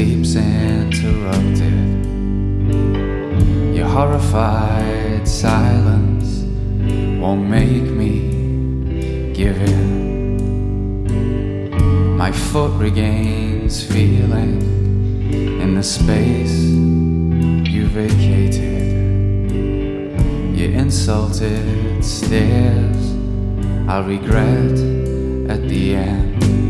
sleep's interrupted. Your horrified silence won't make me give in. My foot regains feeling in the space you vacated. Your insulted stares I'll regret at the end.